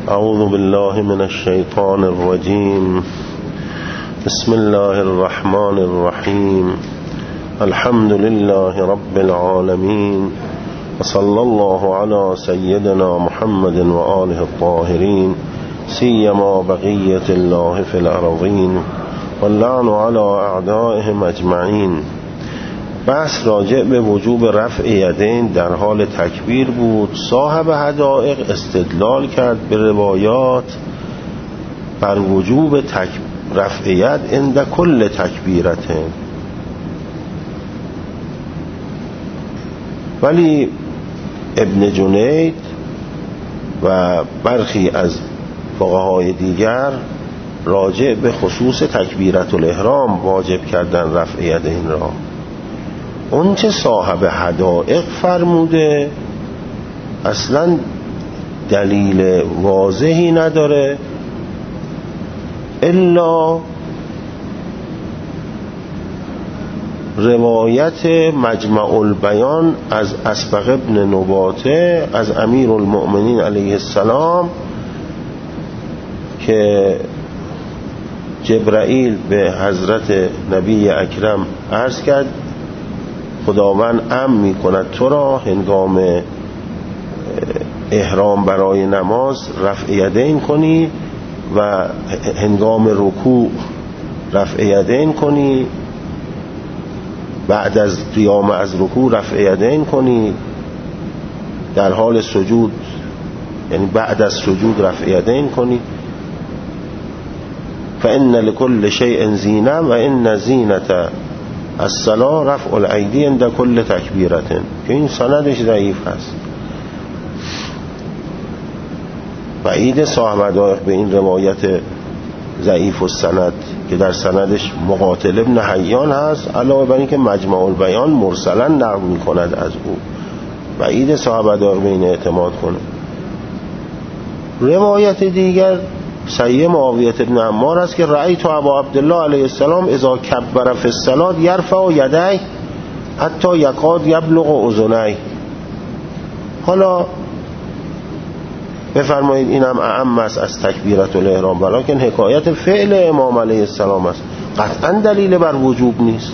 اعوذ بالله من الشیطان الرجیم. بسم الله الرحمن الرحیم. الحمد لله رب العالمین و صلی الله علی سیدنا محمد و آله الطاهرین سیما بقیة الله فی الارضین واللعن علی اعدائهم اجمعین. بحث راجع به وجوب رفع یدین در حال تکبیر بود. صاحب حدائق استدلال کرد به روایات بر وجوب رفع ید عند کل تکبیرته، ولی ابن جنید و برخی از فقهای دیگر راجع به خصوص تکبیرت الاحرام واجب کردن رفع یدین را. اون چه صاحب حدائق فرموده اصلا دلیل واضحی نداره الا روایت مجمع البیان از اسبغ ابن نباته از امیر المؤمنین علیه السلام که جبرائیل به حضرت نبی اکرم عرض کرد خداوند امر می کند تو را هنگام احرام برای نماز رفع یدین کنی و هنگام رکوع رفع یدین کنی، بعد از قیام از رکوع رفع یدین کنی، در حال سجود یعنی بعد از سجود رفع یدین کنی. فإن لكل شيء زینه و ان زینت الصلاة رفع الایدی عند کل تکبیرت، که این سندش ضعیف هست. بعید صاحب حدائق به این روایت ضعیف السند که در سندش مقاتل ابن حیان هست، علاوه بر این که مجمع البیان مرسلا نقل می کند از او، بعید صاحب حدائق به این اعتماد کنه. روایت دیگر صحیح معاویه ابن عمار است که رأیت ابا عبدالله علیه السلام اذا کبر فی الصلاة یرفع یدیه حتی یکاد یبلغ اذنیه. حالا بفرمایید اینم اعم است از تکبیرت الاحرام، ولیکن حکایت فعل امام علیه السلام است، قطعا دلیل بر وجوب نیست.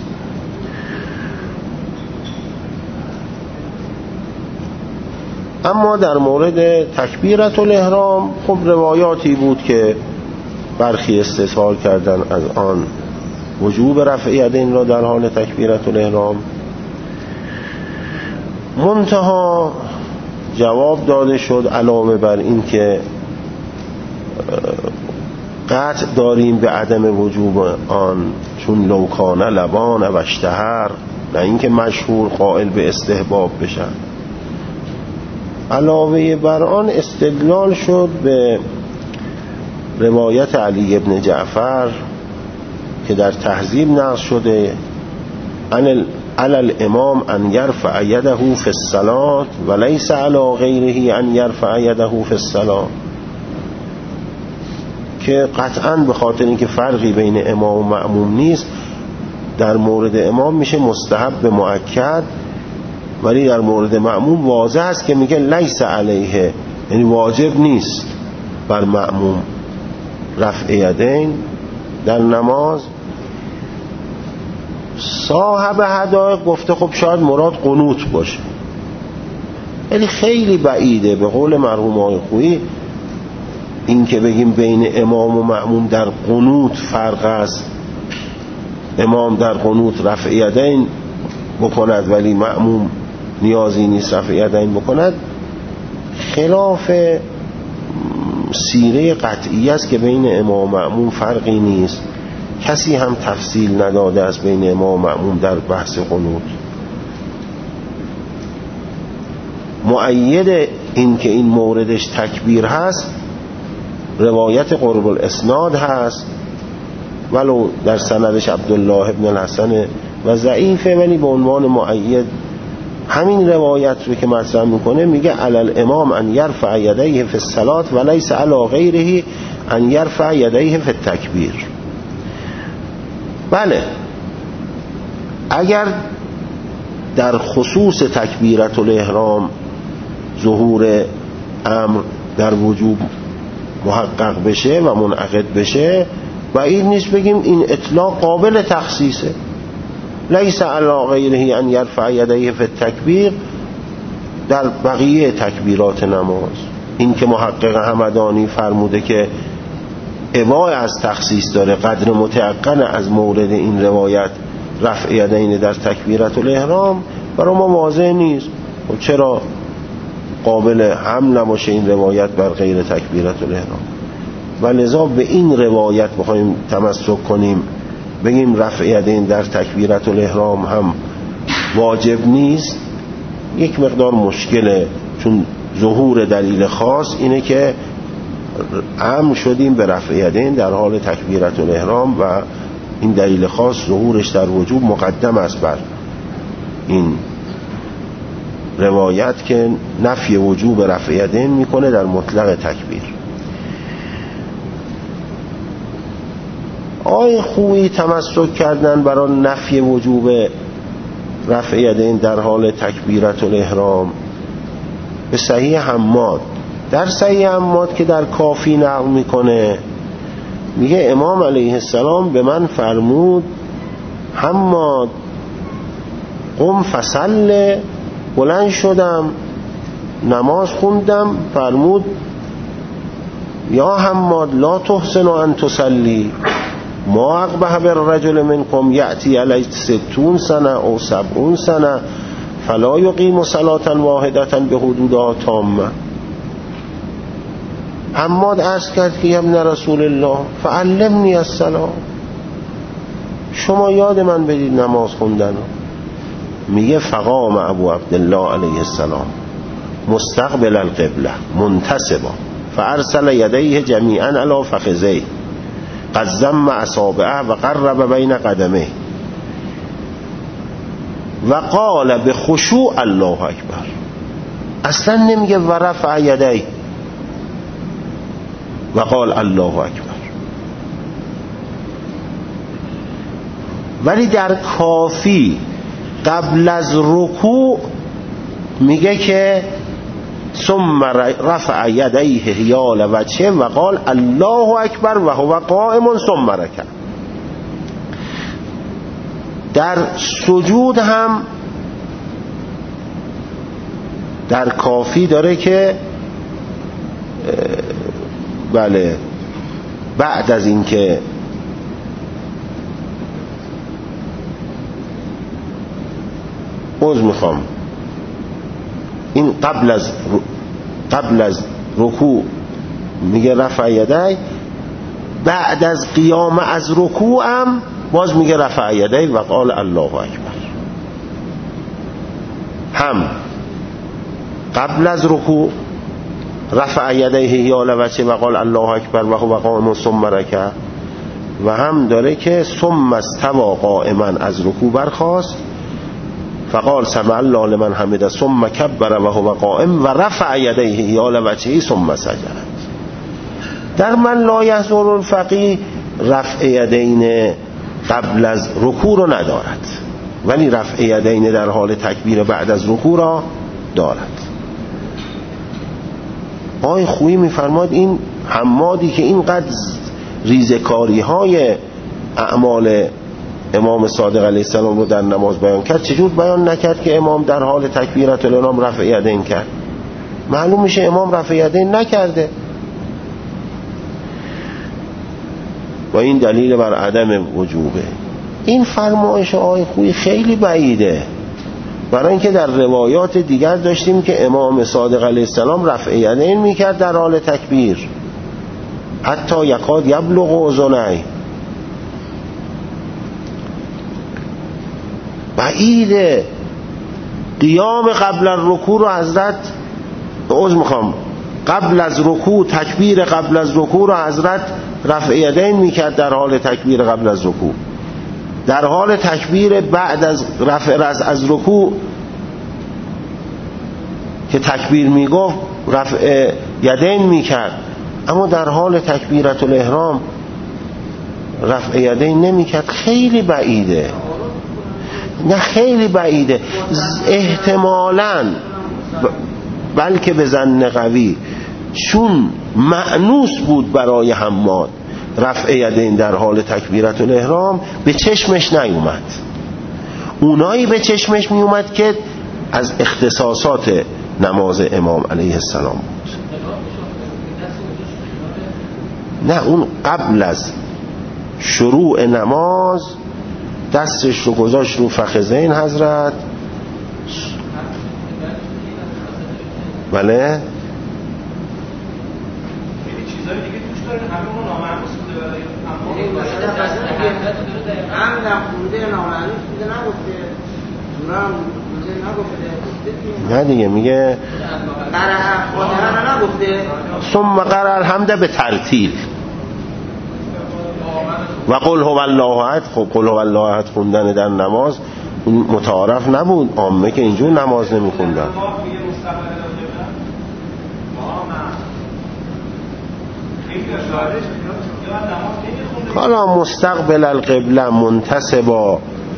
اما در مورد تکبیرت الاحرام خب روایاتی بود که برخی استدلال کردن از آن وجوب رفع یدین را در حال تکبیرت الاحرام. منتها جواب داده شد علاوه بر این که قطع داریم به عدم وجوب آن، چون لوکانه لبان و اشتهر، نه اینکه مشهور قائل به استحباب بشن. علاوه بر آن استدلال شد به روایت علی ابن جعفر که در تهذیب نقل شده علی الامام ان یرفع یده فی الصلاة و لیس علی غیره ان یرفع یده فی الصلاة، که قطعا به خاطر اینکه فرقی بین امام و مأموم نیست در مورد امام میشه مستحب مؤکد، ولی در مورد مأموم واضح است که میگه لیس علیه، یعنی واجب نیست بر مأموم رفع یدین در نماز. صاحب حدائق گفته خب شاید مراد قنوت باشه، ولی خیلی بعیده. به قول مرحوم آقای خویی این که بگیم بین امام و مأموم در قنوت فرق است، امام در قنوت رفع یدین بکند ولی مأموم نیازی نیست رفع یدین بکند، خلاف سیره قطعی است که بین امام و مأموم فرقی نیست. کسی هم تفصیل نداده است بین امام و مأموم در بحث قنوت. مؤید این که این موردش تکبیر هست روایت قرب الاسناد هست، ولو در سندش عبدالله ابن الحسن و ضعیفه، ولی به عنوان مؤید همین روایت رو که مطرح میکنه میگه علی الامام ان یرفع یدیه فی الصلاة و لیس علی غیره ان یرفع یدیه فی التکبیر. بله، اگر در خصوص تکبیرت الاحرام ظهور امر در وجوب محقق بشه و منعقد بشه بعید نیست بگیم این اطلاق قابل تخصیصه. لیس علی غیره ان یرفع یدیه فی التکبیر، در بقیه تکبیرات نماز. این که محقق همدانی فرموده که اباء از تخصیص داره، قدر متيقن از مورد این روایت رفع یدین در تکبیرت الاحرام، برای ما واضح نیست. و چرا قابل حمل نباشه این روایت بر غیر تکبیرت الاحرام؟ و لذا به این روایت بخوایم تمسک کنیم بگیم رفع یدین در تکبیرت الاحرام هم واجب نیست، یک مقدار مشکله. چون ظهور دلیل خاص اینه که امر شدیم به رفع یدین در حال تکبیرت الاحرام و این دلیل خاص ظهورش در وجوب مقدم است بر این روایت که نفی وجوب رفع یدین میکنه در مطلق تکبیر. آیا خوبی تمسک کردن برای نفی وجوب رفع یدین در حال تکبیرت الاحرام به صحیح حماد. در صحیح حماد که در کافی نقل میکنه میگه امام علیه السلام به من فرمود حماد قم فصل، بلند شدم نماز خوندم، فرمود یا حماد لا تحسن ان تصلی ما اقبح بالرجل منکم یأتی علیه 60 سنه او 70 سنه فلا یقیم صلاة واحدة بحدودها تامه. حماد عرض کرد که ابن رسول الله فعلمنی الصلاة، شما یاد من بدید نماز خوندن. میگه فقام ابو عبدالله علیه السلام مستقبل القبله منتصبا فارسل یدیه جمیعا علی فخذیه قد ضم اصابعه و قرب بین قدمه و قال به خشوع الله اکبر. اصلا نمیگه و رفع یدیه و قال الله اکبر، ولی در کافی قبل از رکوع میگه که ثم رفع یدیه حیال وجهه و قال الله اکبر و هو قائم ثم رکع. در سجود هم در کافی داره که بله بعد از این که میخوام این قبل از رکوع میگه رفع یدی، بعد از قیام از رکوع هم باز میگه رفع یدی و قال الله اکبر. هم قبل از رکوع رفع یدیه حیال وجهه و قال الله اکبر و هو قائم ثم رکع، و هم داره که ثم استوى قائما از رکوع برخاست فقال سمع الله لمن حمده ثم کبر و هو قائم و رفع یدیه حیال وجهه ثم سجد. در من لا یحضر الفقیه رفع یدین قبل از رکوع رو ندارد، ولی رفع یدین در حال تکبیر بعد از رکوع را دارد. آقای خویی میفرماد این حمادی که اینقدر ریزکاری های اعمال امام صادق علیه السلام رو در نماز بیان کرد، چجور بیان نکرد که امام در حال تکبیرت الاحرام رفع یدین کرد؟ معلوم میشه امام رفع یدین نکرده و این دلیل بر عدم وجوبه. این فرمایش آقای خویی خیلی بعیده، برای اینکه در روایات دیگر داشتیم که امام صادق علیه السلام رفع یدین میکرد در حال تکبیر حتی یکاد یبلغ اذنیه. بعیده قیام قبل الرکوع رو حضرت قبل از رکوع تکبیر قبل از رکوع رو حضرت رفع یدین میکرد در حال تکبیر قبل از رکوع، در حال تکبیر بعد از رفع رأس از رکوع که تکبیر میگفت رفع یدین میکرد، اما در حال تکبیرت الاحرام رفع یدین نمیکرد. خیلی بعیده، نه خیلی بعیده. احتمالاً بلکه به ظن قوی چون مأنوس بود برای حماد رفع یدین در حال تکبیرت الاحرام، به چشمش نیومد. اونایی به چشمش میومد که از اختصاصات نماز امام علیه السلام بود. نه، اون قبل از شروع نماز دستش رو گذاشت رو فخذین حضرت. بله چیزای دیگه توش داره، همه اون نامعلوم بوده برای همون خونده نامعلوم بوده، نگفته سورم نگفته. نه دیگه میگه قرأ نگفته ثم قرأ الحمد به ترتیل و قل هو الله احد. خب قل هو الله احد خوندن در نماز متعارف نبود، عامه که اینجور نماز نمیخوندن. حالا مستقبل القبله منتصبا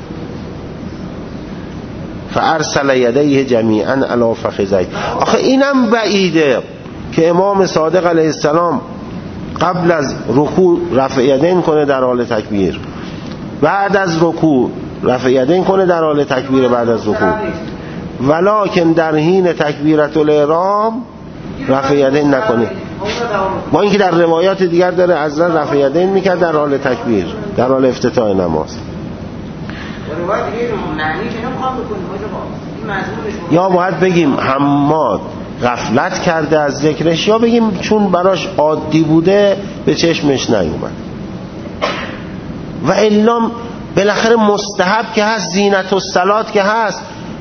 فارسل یدیه جمیعا علی فخذیه. آخه اینم بعیده که امام صادق علیه السلام قبل از رکوع رفع یدین کنه در حال تکبیر، بعد از رکوع رفع یدین کنه در حال تکبیر بعد از رکوع، ولکن در حین تکبیرت الاحرام رفع یدین نکنه. با اینکه در روایات دیگر داره حضرت رفع یدین میکرد در حال تکبیر، در حال افتتاح نماز. یا باید بگیم حماد غفلت کرده از ذکرش، یا بگیم چون براش عادی بوده به چشمش نیومد. و الا بالاخره مستحب که هست، زینت الصلات که هست.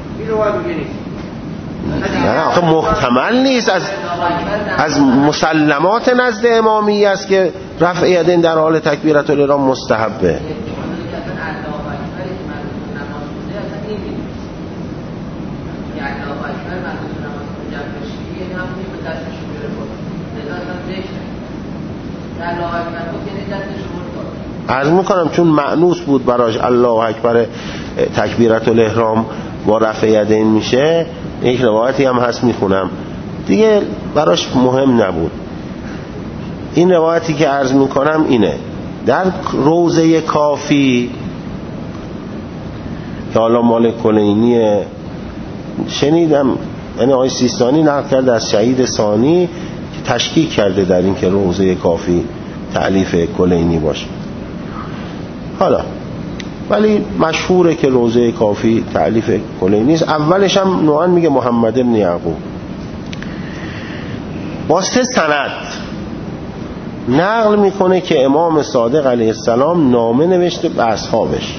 نه آخه محتمل نیست، از مسلمات نزد امامی است که رفع یدین در حال تکبیرت الاحرام مستحبه. عرض میکنم چون مأنوس بود براش الله اکبر تکبیرت الاحرام با رفع یدین میشه. یک روایتی هم هست میخونم دیگه، براش مهم نبود. این روایتی که عرض میکنم اینه، در روضه کافی که حالا مال کلینیه، شنیدم یعنی آقای سیستانی نقل کرده از شهید ثانی که تشکیک کرده در این که روضه کافی تألیف کلینی باشه. حالا ولی مشهوره که روضه کافی تألیف کلینی است. اولش هم نوعا میگه محمد بن یعقوب با 3 سند نقل میکنه که امام صادق علیه السلام نامه نوشته به اصحابش.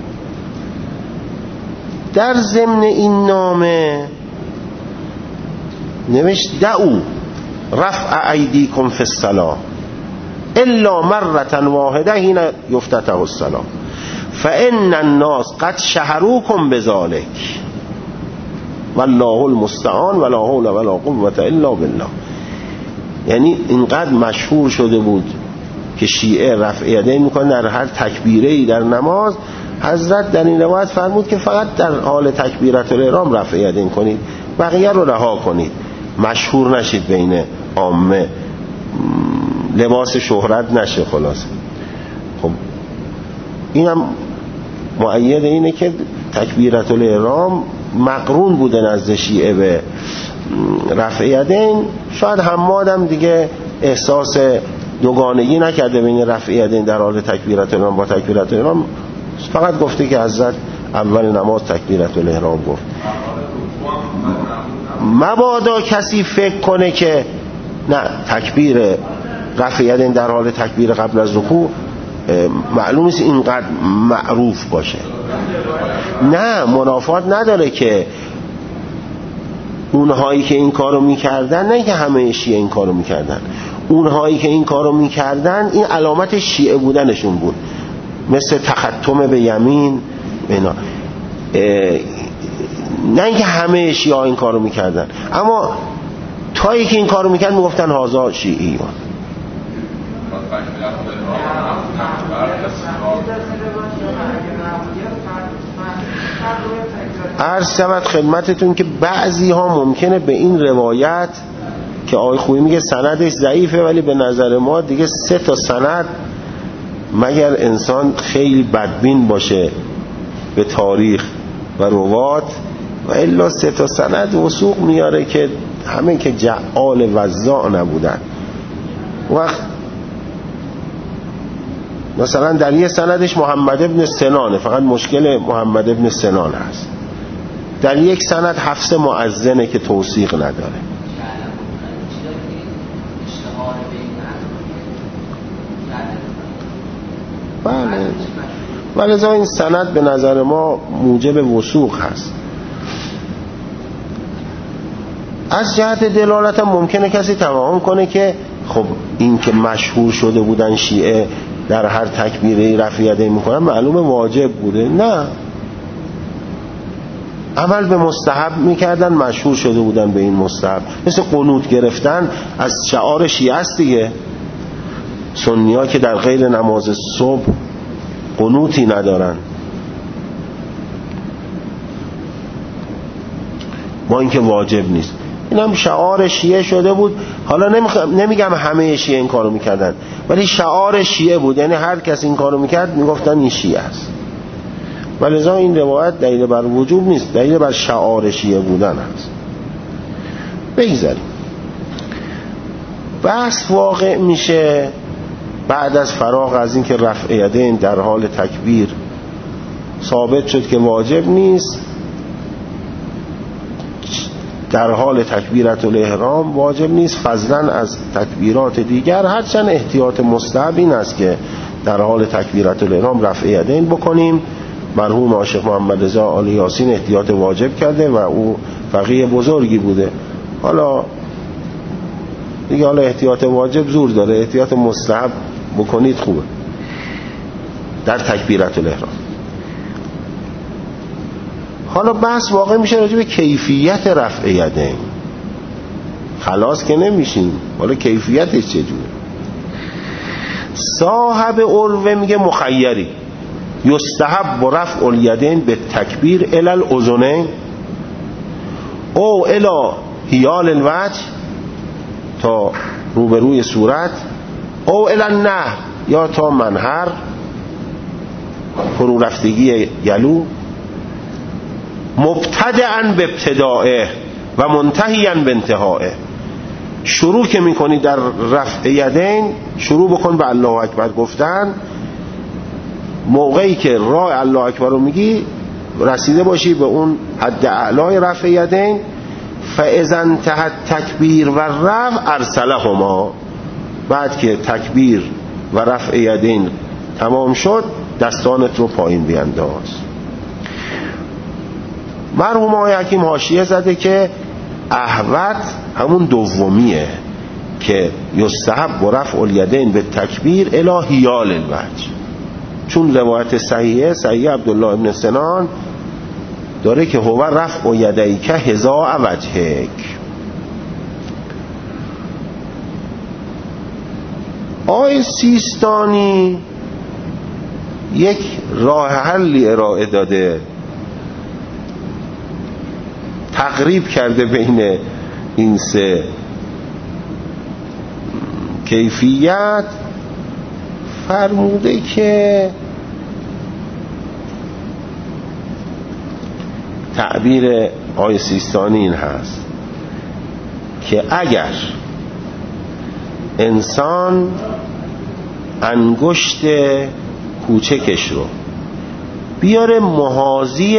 در ضمن این نامه نوشت دعوا رفع ایدیکم فی الصلاة الا مرة واحده حین یفتتح الصلاة فان الناس قد شهروکم بذلک والله المستعان ولا حول ولا قوة الا بالله. یعنی اینقدر مشهور شده بود که شیعه رفع یدین میکنن در هر تکبیره‌ای در نماز. حضرت در این روایت فرمود که فقط در حال تکبیرت الاحرام رفع یدین کنید، بقیه رو رها کنید، مشهور نشید بین عامه، لباس شهرت نشه. خلاص خب اینم مؤید اینه که تکبیرت الاحرام مقرون بوده نزد شیعه به رفع یدین. شاید حمادم دیگه احساس دوگانگی نکرده بین رفع یدین در حال تکبیرت الاحرام با تکبیرت الاحرام، فقط گفته که حضرت اول نماز تکبیرت الاحرام گفت. مبادا کسی فکر کنه که نه تکبیر رفع یدین در حال تکبیر قبل از رکوع معلوم است اینقدر معروف باشه. نه منافات نداره که اونهایی که این کارو میکردن، نه که همه شیعه این کارو میکردن، اونهایی که این کارو میکردن این علامت شیعه بودنشون بود، مثل تختم به یمین اینا. نه اینکه همه شیعه این کارو میکردن، اما تایی که این کارو میکرد میگفتن هازا شیعی. عرض شود خدمتتون که بعضی ها ممکنه به این روایت که آقای خویی میگه سندش ضعیفه، ولی به نظر ما دیگه 3 تا سند، مگر انسان خیلی بدبین باشه به تاریخ و روات، و الا 3 تا سند وثوق میاره که همه که جعال وزاع نبودن. وقت مثلا در یه سندش محمد ابن سنانه، فقط مشکل محمد ابن سنان هست. در یک سند حفص مؤذنه که توثیق نداره. بله، ولی این سند به نظر ما موجب وثوق هست. از جهت دلالت هم ممکنه کسی توهم کنه که خب این که مشهور شده بودن شیعه در هر تکبیره رفع یدین میکنن معلومه واجب بوده. نه، عمل به مستحب میکردن، مشهور شده بودن به این مستحب. مثل قنوت گرفتن از شعار شیعه است دیگه. سنی ها که در غیر نماز صبح قنوتی ندارن، با اینکه واجب نیست. این هم شعار شیعه شده بود. حالا نمیگم همه شیعه این کارو میکردن، ولی شعار شیعه بود، یعنی هر کس این کارو میکرد میگفتن این شیعه است. ولذا این روایت دلیل بر وجوب نیست، دلیل بر شعار شیعه بودن است. بگذاریم. بحث واقع میشه بعد از فراغ از این که رفع یدین در حال تکبیر ثابت شد که واجب نیست، در حال تکبیرت الاحرام واجب نیست، فضلا از تکبیرات دیگر، هرچند احتیاط مستحب این است که در حال تکبیرت الاحرام رفع یدین بکنیم. مرحوم عاشق محمد رضا آل یاسین احتیاط واجب کرده و او فقیه بزرگی بوده. حالا دیگه احتیاط واجب زور داره، احتیاط مستحب بکنید خوبه در تکبیرت الاحرام. حالا بحث واقع میشه راجع به کیفیت رفع یدین. خلاص که نمیشیم، حالا کیفیتش چجوره؟ صاحب عروه میگه مخیری، یستحب رفع الیدین به تکبیر الی الاذنین او الی حیال الوجه، تا روبروی صورت، او الی النحر، یا تا منحر، فرو رفتگی گلو، مبتدئا به ابتدائه و منتهیاً به انتهائه. شروع که میکنی در رفع یدین، شروع بکن به الله اکبر گفتن. موقعی که راه الله اکبر رو میگی رسیده باشی به اون حد اعلای رفع یدین. فاذا انتهت تکبیر و رفع ارسلهما، بعد که تکبیر و رفع یدین تمام شد دستانت رو پایین بیانداز. مرحوم آقای حکیم حاشیه زده که احوط همون دومیه که یستحب و رفع الیدین به تکبیر الی حیال الوجه، چون روایت صحیح عبدالله ابن سنان داره که هو رفع یدیک حذاء وجهک. آقای سیستانی یک راه حلی ارائه داده، تقریب کرده بین این 3 کیفیت. فرموده که تعبیر آقای سیستانی این هست که اگر انسان انگشت کوچکش رو بیاره محاذی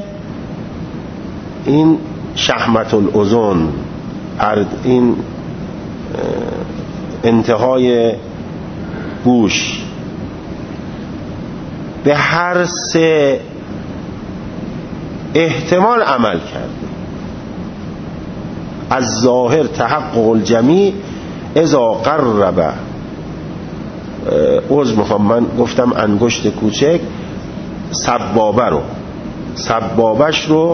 این شحمت الاذن، این انتهای گوش، به هر 3 احتمال عمل کرد. از ظاهر تحقق الجمیع اذا قرب، من گفتم انگشت کوچک، سبابش رو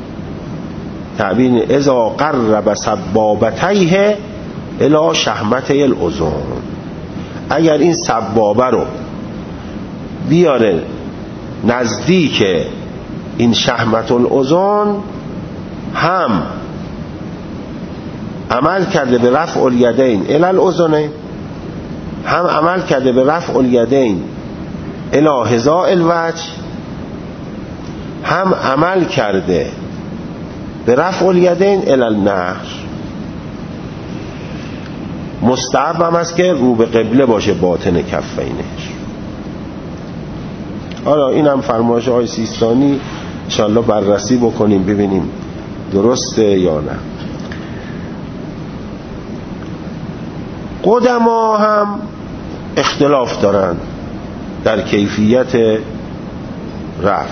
تعبیر اذا قرب سبابتیه الی شحمته الاذن. اگر این سبابه رو بیاره نزدیک این شحمت الاذن، هم عمل کرده به رفع الیدین الی الاذنین، هم عمل کرده به رفع الیدین الی حذاء الوجه، هم عمل کرده به رفع الیدین الی النحر. مستحب هم است که رو به قبله باشه باطن کفینش. حالا این هم فرمایش آقای سیستانی، انشاءالله بررسی بکنیم ببینیم درسته یا نه. قدما هم اختلاف دارن در کیفیت رفع.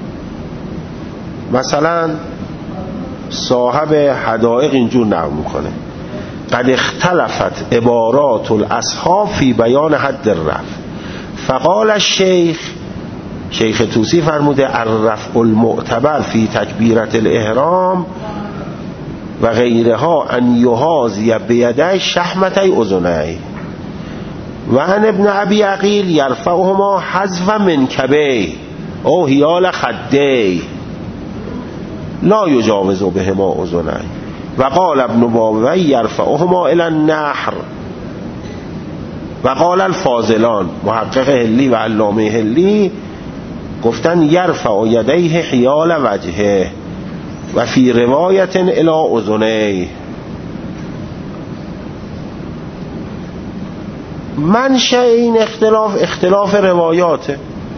مثلا صاحب حدائق اینجور نقل میکنه: قد اختلفت عبارات الاصحاب فی بیان حد الرفع، فقال الشیخ، شیخ طوسی فرموده: الرفع المعتبر فی تکبیرة الاحرام و غیرها ان یحاذی بیدی شحمتی اذنی و ان ابن ابی عقیل یرفعهما حذف منکبی او حیال خدی لا یجاوز بهما اذنی و قال ابن بابوی یرفعهما الی النحر و قال الفاضلان، محقق هلی و علامه هلی گفتن یرفع یدیه حیال وجهه و فی روایت الی اذنی. منشأ این اختلاف روایاته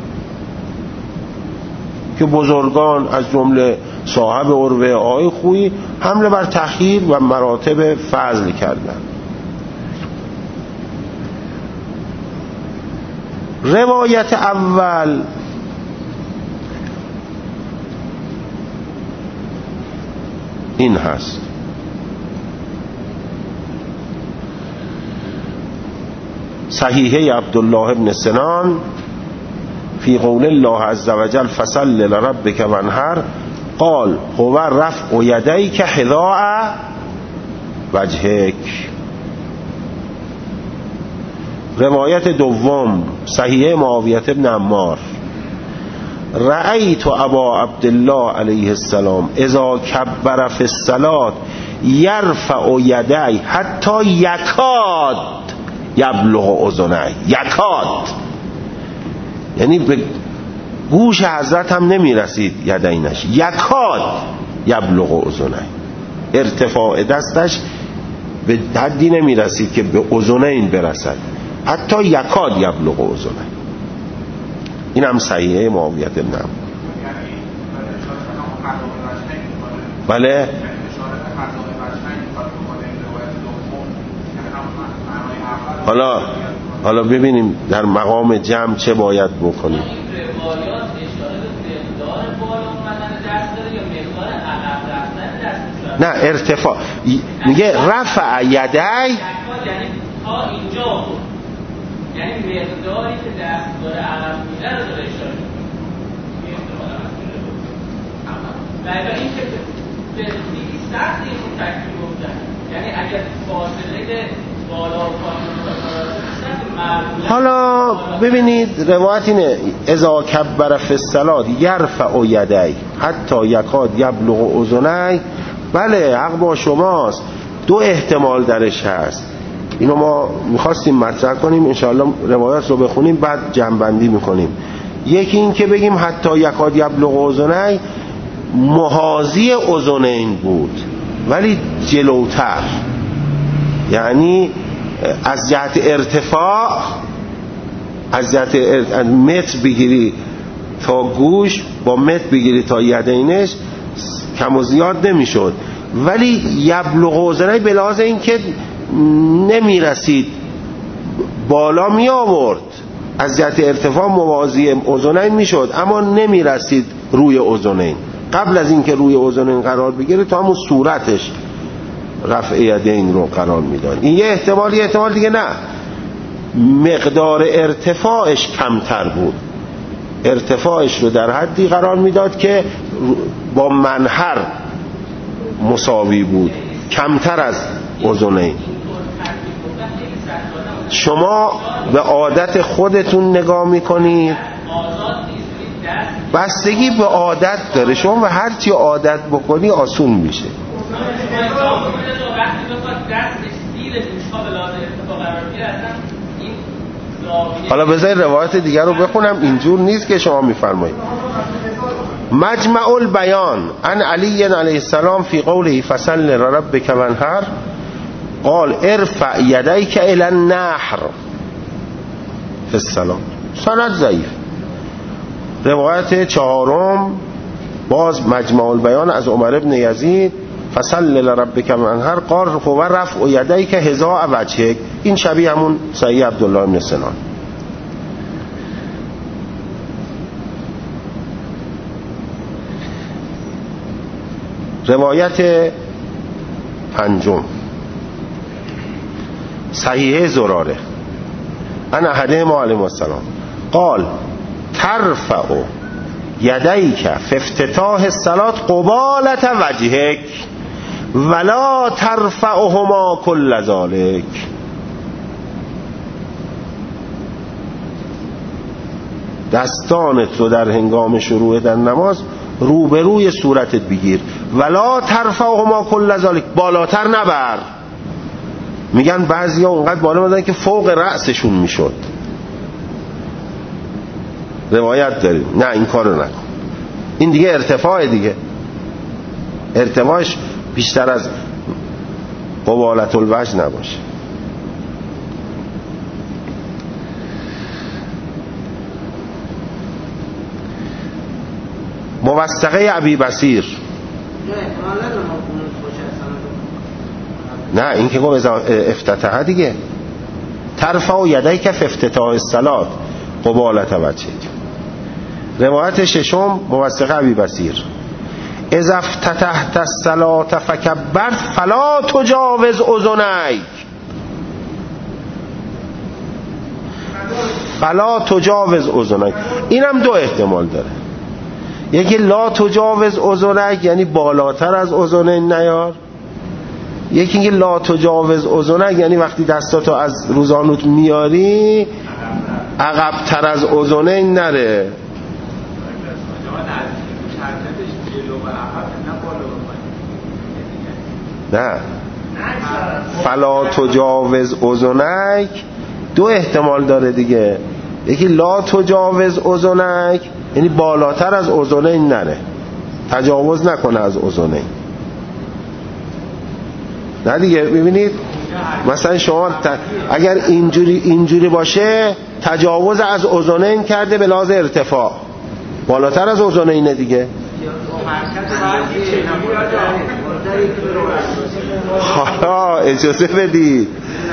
که بزرگان از جمله صاحب عروه آقای خویی حمله بر تأخیر و مراتب فضل کردن. روایت اول این هست: صحیحه عبدالله بن سنان فی قول الله عز وجل فصل لربک وانحر قال هو رفع یدیک حذاء وجهک. روایت دوم صحیحه معاویه بن عمار: رأیت ابا عبدالله علیه السلام اذا کبر فی الصلاة یرفع یدی حتی یکاد یبلغ اذنی. یکاد یعنی به گوش حضرت هم نمی رسید یدینش، یکاد یبلغ اذنی، ارتفاع دستش به حدی نمی رسید که به اذنین برسد، حتی یکاد یبلغ اذنی. این هم صحیحه معاویه بن عمرو. بله حالا ببینیم در مقام جمع چه باید بکنیم. نه ارتفاع میگه رفع یدی، یعنی تا اینجا بود، یعنی مقداری که دست داره عقب میره رو داره اشاره میکنه. و این که به دیگی سخت این تکلیف گفتن، یعنی اگر فاصله بالا و پایین. حالا ببینید روایت اینه: اذا کبر فی الصلاة یرفع یدی حتی یکاد یبلغ اذنی. بله حق با شماست، دو احتمال درش هست. اینو ما میخواستیم مطرح کنیم، انشاءالله روایات رو بخونیم بعد جمع‌بندی میکنیم. یکی این که بگیم حتی یکاد یبلغ اذنی محاذی اذنین بود ولی جلوتر، یعنی از جهت ارتفاع، از جهت متر بگیری تا گوش با متر بگیری تا یدینش کم و زیاد نمیشد، ولی یبلغ اذنی به لحاظ این که نمی رسید، بالا می آورد، از جهت ارتفاع موازی اذنین می شد اما نمی رسید روی اذنین. قبل از اینکه روی اذنین قرار بگیره تا همون صورتش رفع یدین رو قرار میداد. این یه احتمال. یه احتمال دیگه نه، مقدار ارتفاعش کمتر بود، ارتفاعش رو در حدی قرار میداد که با منحر مساوی بود، کمتر از اذنین. شما به عادت خودتون نگاه میکنید، بستگی به عادت داره. شما به هر چی عادت بکنی آسون میشه. حالا بذاری روایت دیگر رو بخونم. اینجور نیست که شما میفرمایید. مجمع البیان عن علی علیه السلام فی قوله فصل لربک وانحر قال ارفع یدیک الی النحر فی السلام. سند ضعیف. روایت چهارم باز مجمع البیان از عمر ابن یزید فصل لربک وانحر قال هو رفع یدیک حذاء وجهک. این شبیه همون صحیح عبدالله بن سنان. روایت پنجم صحیح زراره انا احدهم علیه السلام قال ترفع یدیک فی افتتاح الصلاة قبالة وجهک ولا ترفعهما کل ذلک. دستانت رو در هنگام شروع در نماز روبروی صورتت بگیر. ولا ترفعهما کل ذلک، بالاتر نبر. میگن بعضیا اونقدر بالا بردن که فوق رأسشون میشد. روایت داریم نه این کارو نکن. این دیگه ارتفاع دیگه، ارتفاعش بیشتر از قبالت الوجه نباشه. موثقه ابی بصیر. نه این که گفت افتتاح دیگه. ترفع یدیک فی افتتاح الصلاة قبالة وجهک. روایت ششم موثقه ابی بصیر اذا افتتحت الصلاة فکبرت فلا تجاوز اذنیک. فلا تجاوز اذنیک. اینم دو احتمال داره. یکی لا تجاوز اذنیک یعنی بالاتر از اذنین نیار. یکی اینکه لا تجاوز اذنیک یعنی وقتی دستاتو از روزانوت میاری عقب‌تر از اذنین نره. نه فلا تجاوز اذنیک دو احتمال داره دیگه. یکی لا تجاوز اذنیک یعنی بالاتر از اذنین نره، تجاوز نکنه از اذنین. نه دیگه ببینید مثلا شما اگر اینجوری باشه تجاوز از اذنین کرده به لحاظ ارتفاع، بالاتر از اذنین دیگه. حالا اجازه بدید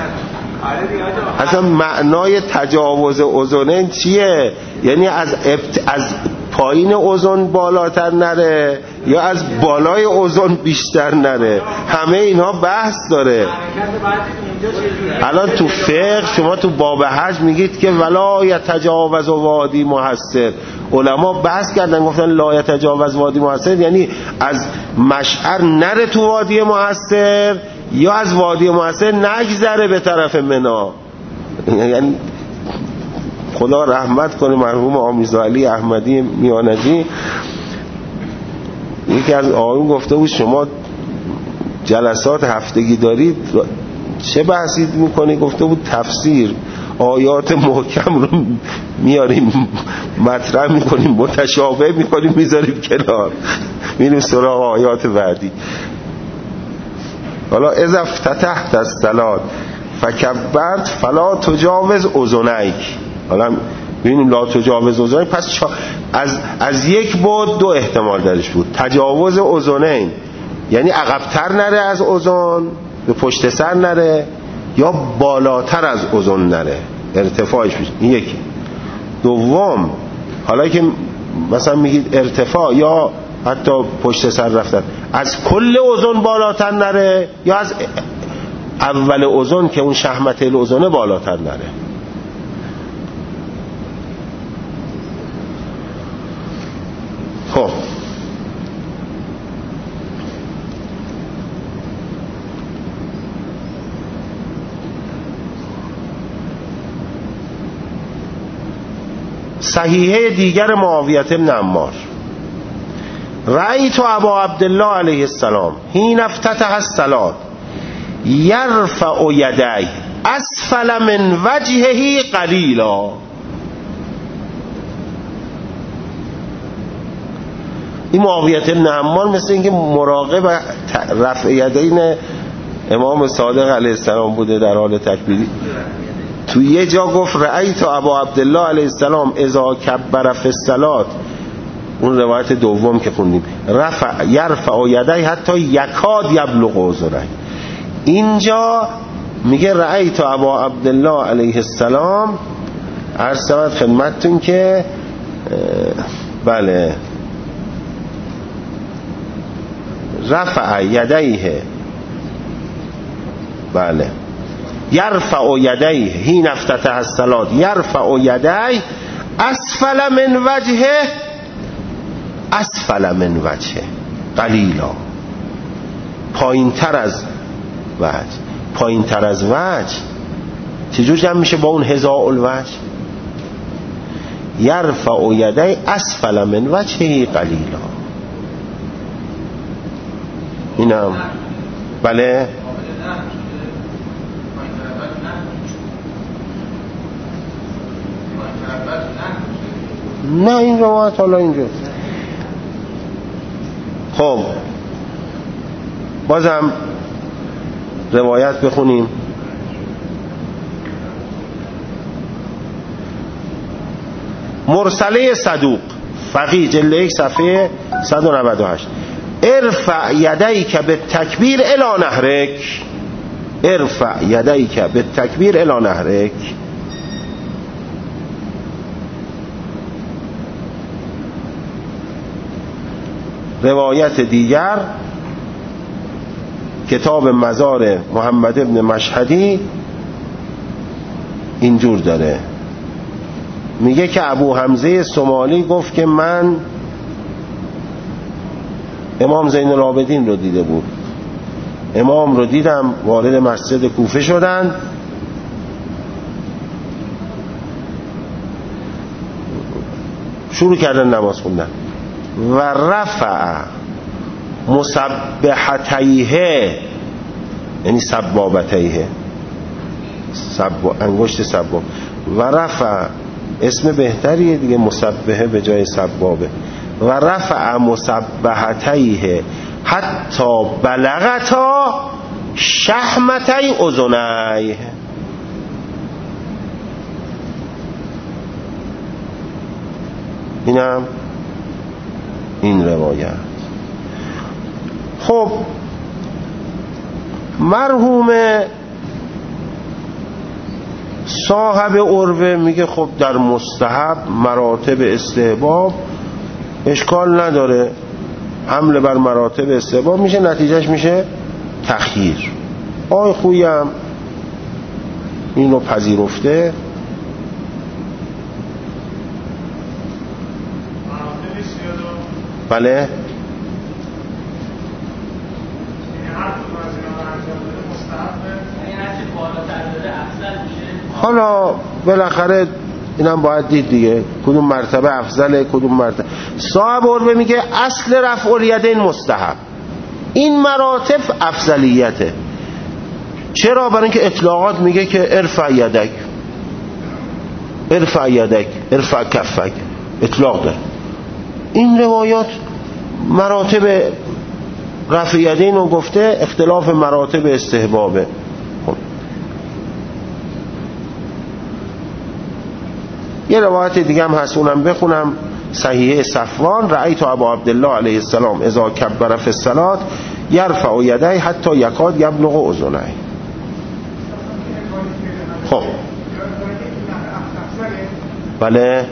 اصلا معنای تجاوز اذنین چیه؟ یعنی از پایین اذن بالاتر نره یا از بالای اذن بیشتر نره؟ همه اینها بحث داره. الان تو فقه شما تو باب حج میگید که ولا یتجاوز وادی محصر. علما بحث کردن گفتن لا یتجاوز وادی محصر یعنی از مشعر نره تو وادی محصر یا از وادی محصر نگذره به طرف منا. یعنی خدا رحمت کنه مرحوم آمیزا علی احمدی میانجی، یکی از آقایون گفته بود شما جلسات هفتگی دارید چه بحثی میکنی؟ گفته بود تفسیر آیات محکم رو میاریم مطرح میکنیم، متشابه میکنیم میذاریم کنار، میریم سراغ آیات بعدی. حالا اذا افتتحت الصلاة فکبرت فلا تجاوز اذنیک. حالا ببینیم لا تجاوز اذنیک پس از یک بعد دو احتمال درش بود. تجاوز اذنین یعنی عقب‌تر نره از اذن، به پشت سر نره، یا بالاتر از اذن نره، ارتفاعش میشه. این یکی. دوم حالا که مثلا میگید ارتفاع یا حتی پشت سر رفتن، از کل اذن بالاتر نره یا از اول اذن که اون شحمت الاذنه بالاتر نره. خب صحیحه دیگر معاویه بن عمار رأیت ابا عبدالله علیه السلام حین افتتح الصلاة یرفع یدیه اسفل من وجهه قلیلا. این معاویه بن عمار مثل اینکه مراقب رفع یدین امام صادق علیه السلام بوده در حال تکبیری. تو یه جا گفت رأیت ابا عبدالله علیه السلام اذا کبر فی الصلاة، اون روایت دوم که خوندیم، یرفع یدیه حتی یکاد یبلغ اذنیه. اینجا میگه رأیت ابا عبدالله علیه السلام، عرض شود خدمتتون که بله رفع یدیه، بله یرفع یدیه حین افتتح الصلاة یرفع یدیه اسفل من وجهه، اسفل من وجهه قلیلا، پایین تر از وجه. پایین تر از وجه چجور جمع میشه با اون هزاء الوجه؟ یرفع یدیه اسفل من وجهه قلیلا. اینم بله نه این روایت حالا اینجا. خب بازم روایت بخونیم. مرسله صدوق فقیه جلد 1 صفحه 198 ارفع یدیک بالتکبیر الی نهرک، ارفع یدیک بالتکبیر الی نهرک. روایت دیگر کتاب مزار محمد ابن مشهدی اینجور داره، میگه که ابو حمزه سمالی گفت که من امام زین العابدین رو دیده بود، امام رو دیدم وارد مسجد کوفه شدن، شروع کردن نماز خوندن و رفع مسبحتیه، یعنی سبابتیه، انگشت سباب، و رفع اسم بهتریه دیگه، مسبحه به جای سبابه، و رفع مسبحتیه حتی بلغتا شحمتی اذنیه. اینم این روایت. خب مرحوم صاحب عروه میگه خب در مستحب مراتب استحباب اشکال نداره، حمله بر مراتب استحباب میشه، نتیجهش میشه تخییر. آی خویم این رو پذیرفته. بله حالا بالاخره اینم باید دید دیگه کدوم مرتبه افضله کدوم مرتبه. صاحب عروه میگه اصل رفع الیدین مستحب، این مراتب افضلیته. چرا؟ برای اینکه اطلاقات میگه که ارفع یدک، ارفع یدک، ارفع کفک، اطلاق داره. این روایات مراتب رفع یدین رو گفته، اختلاف مراتب استحبابه. یه روایت دیگه هم هست اونم بخونم، صحیحه صفوان رأیت ابا عبدالله علیه السلام اذا کبر فی الصلاة یرفع یدیه حتی یکاد یبلغ اذنیه. خب بله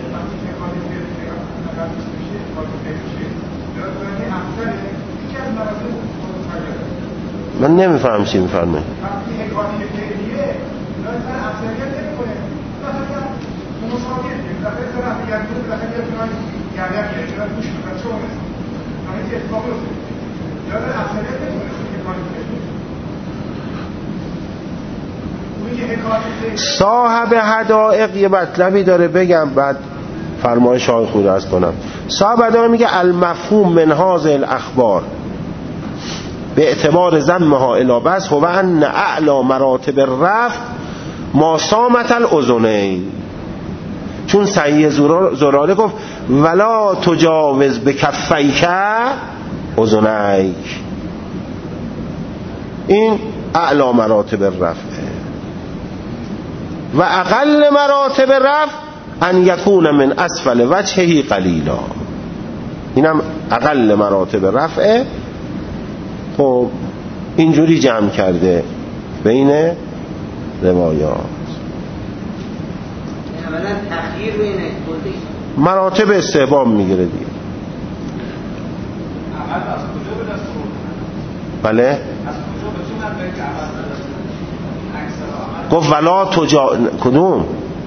من نمیفهم چی میفرمه. صاحب حدائق یه مطلبی داره بگم بعد فرمایش های خود از کنم. صاحب ادامه میگه المفهوم من هذه الاخبار به اعتبار ضمها الی بس هو ان اعلی مراتب الرفع ما صامت الاذنین. چون سعی زراره گفت ولا تجاوز بکفیک اذنیک، این اعلی مراتب الرفع. و اقل مراتب رفع ان یکون من اسفل وجهه قلیلا، اینم اقل مراتب رفعه. خب اینجوری جمع کرده بین روایات. مراتب استحباب میگیره دیگه. بله گفت ولا کدوم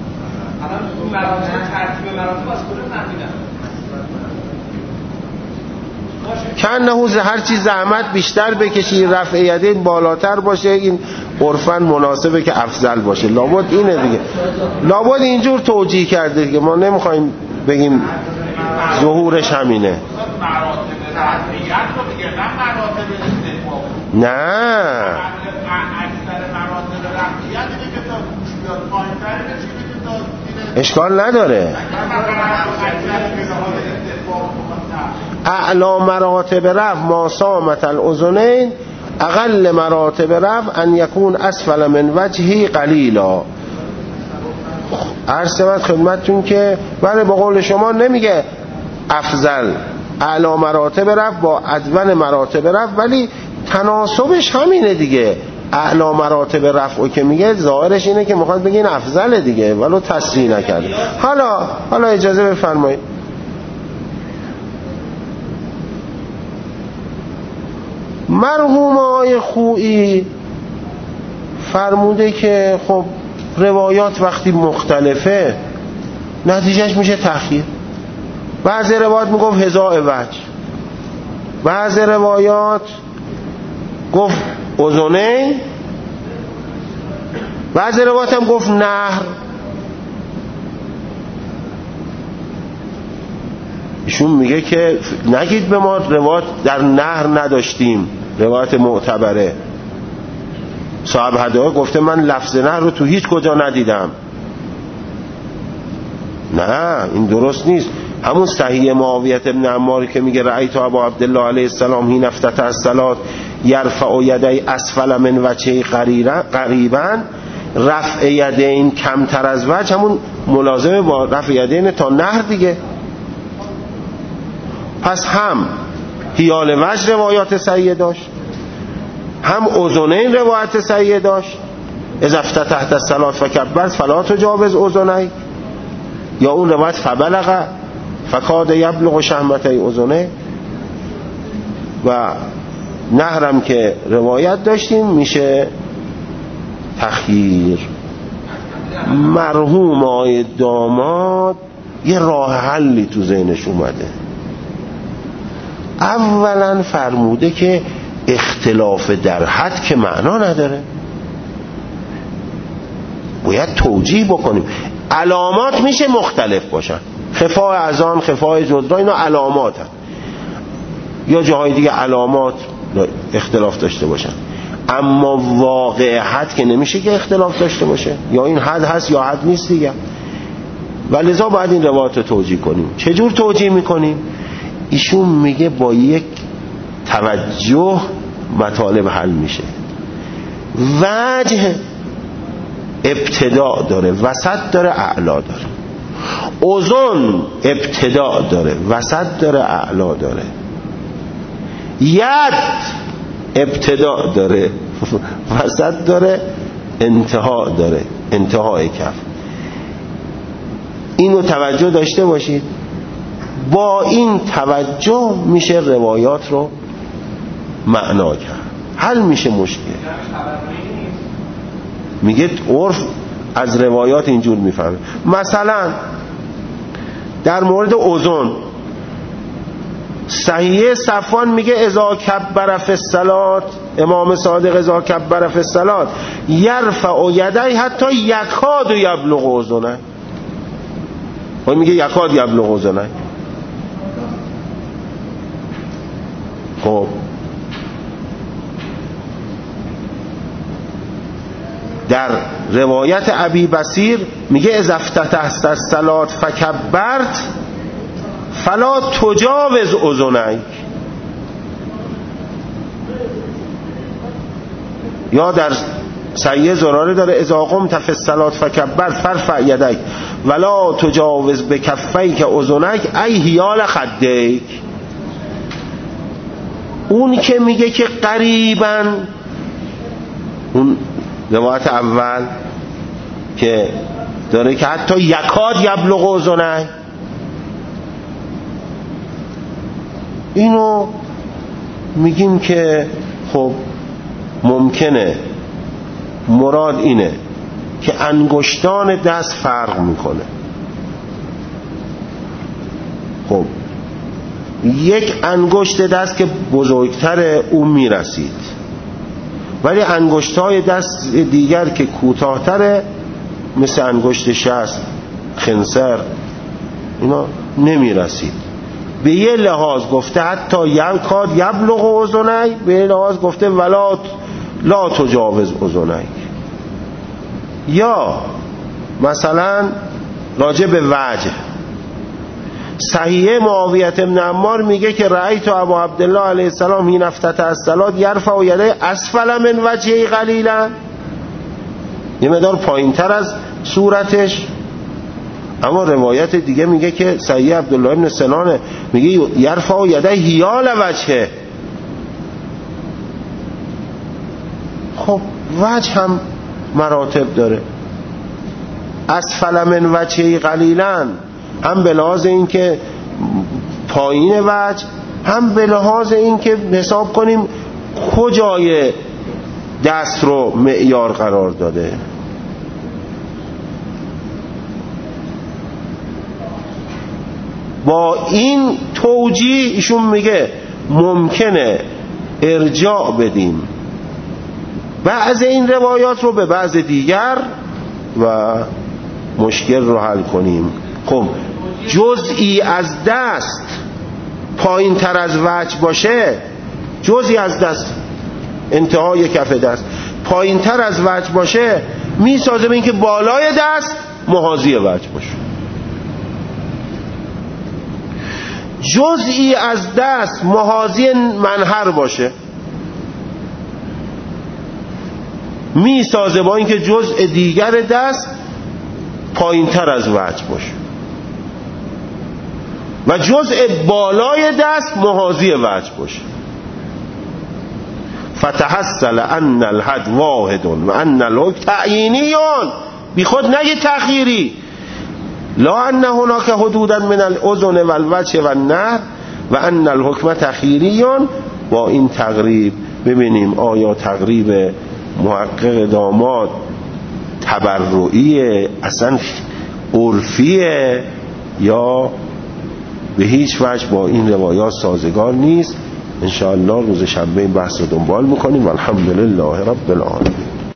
کنه هر چی زحمت بیشتر بکشی رفع یدین بالاتر باشه این عرفاً مناسبه که افضل باشه. لابد اینه دیگه، لابد اینجور توجیه کرده دیگه. ما نمیخوایم بگیم ظهورش همینه. نه اشکال نداره. اعلی مراتب رفع ما صامت الاذنین، اقل مراتب رفع ان یکون اسفل من وجهی قلیلا. عرض شود خدمتتون که بله با قول شما نمیگه افضل اعلی مراتب رفع با ادون مراتب رفع، ولی تناسبش همینه دیگه. اعلی مراتب رفع که میگه ظاهرش اینه که میخواد بگه این افضل دیگه، ولو تصریح نکرده. حالا اجازه بفرمایید. مرحوم آقای خویی فرموده که خب روایات وقتی مختلفه نتیجهش میشه تأخیر. بعضی روایات میگفت هزاء وجه، بعضی روایات گفت اذنین، بعضی روایات هم گفت نهر. ایشون میگه که نگید به ما روایت در نهر نداشتیم، روایت معتبره. صاحب هدایه گفته من لفظ نهر رو تو هیچ کجا ندیدم. نه این درست نیست. همون صحیح معاویه بن عمار که میگه رأیت ابا عبدالله علیه السلام حین افتتح الصلاة یرفع یدی اسفل من وجهه قریبا، رفع یدین کمتر از وجه همون ملازمه با رفع یدین تا نهر دیگه. پس هم حیال وجه روایات صحیح داشت، هم اذنین روایت صحیح داشت. اذا افتتحت الصلاة فکبر فلا تجاوز اذنیک، یا اون روایت فبلغ فکاد یبلغ شحمتی اذنه. و نهرم که روایت داشتیم میشه تخییر. مرحوم آقای داماد یه راه حلی تو ذهنش اومده. اولا فرموده که اختلاف در حد که معنا نداره، باید توجیه بکنیم. علامات میشه مختلف باشن، خفای اذان، خفای جزرا، اینا علامات هست. یا جاهای دیگه علامات اختلاف داشته باشن، اما واقع حد که نمیشه که اختلاف داشته باشه. یا این حد هست یا حد نیست دیگه. ولذا باید این روایت رو توجیه کنیم. چجور توجیه میکنیم؟ ایشون میگه با یک توجه مطالب حل میشه. وجه ابتدا داره، وسط داره، اعلا داره. اذن ابتدا داره، وسط داره، اعلا داره. ید ابتدا داره، وسط داره، انتها داره، انتهای کف. اینو توجه داشته باشید. با این توجه میشه روایات رو معنا کرد، حل میشه مشکل. میگه عرف از روایات اینجور میفهمه. مثلا در مورد اذن صحیح صفوان میگه اذا کبر فی الصلاة، امام صادق اذا کبر فی الصلاة یرفع یدی حتی یکاد یبلغ اذنه. و میگه یکاد یبلغ اذنک. خب در روایت ابی بصیر میگه اذا افتتحت الصلاة فکبرت فلا تجاوز اذنک. یا در صحیح زراره داره اذا قمت فی الصلاة فکبرت فارفع یدیک ولا تجاوز بکفیک اذنک ای حیال خدیک. اون که میگه که قریباً، اون روایت اول که داره که حتی یکاد یبلغ اذنک، اینو میگیم که خب ممکنه مراد اینه که انگشتان دست فرق میکنه. خب یک انگشت دست که بزرگتره اون میرسید، ولی انگشتای دست دیگر که کوتاهتره مثل انگشت شست، خنصر، اینا نمیرسید. به یه لحاظ گفته حتی یکاد یبلغ اذنک، به یه لحاظ گفته ولا لا تجاوز اذنک. یا مثلا راجع به وجه، صحیح معاویه بن عمار میگه که رأیت ابا عبدالله علیه السلام حین افتتح الصلاة یرفع یدیه اسفل من وجهه قلیلا، یه مقدار پایینتر از صورتش. اما روایت دیگه میگه که صحیح عبدالله ابن سنانه، میگه یرفع یدیه حیال وجهه. خب وجه هم مراتب داره. اسفل من وجهه قلیلا هم به لحاظ این که پایین وجه، هم به لحاظ این که حساب کنیم کجای دست رو معیار قرار داده. با این توجیه ایشون میگه ممکنه ارجاع بدیم بعض این روایات رو به بعض دیگر و مشکل رو حل کنیم. خب جزئی از دست پایین تر از وجه باشه، جزئی از دست انتهای کف دست پایین تر از وجه باشه، میسازه به این که بالای دست محاذی وجه باشه. جزئی از دست محاذی منحر باشه، میسازه با اینکه جزء دیگر دست پایین تر از وجه باشه و جزء بالای دست محاذی وجه باشه. فتحصل ان الحد واحد و ان الحکم تعیینی، بی خود نگه تخییری. لا ان هناك حدودا من الاذن والوجه والنهر و ان الحکم تخییری. با این تقریب ببینیم آیا تقریب محقق داماد تبرعیه، اصلا عرفیه، یا به هیچ وجه با این روایات سازگار نیست. انشاءالله روز شنبه این بحث رو دنبال میکنیم. الحمدلله رب العالمین.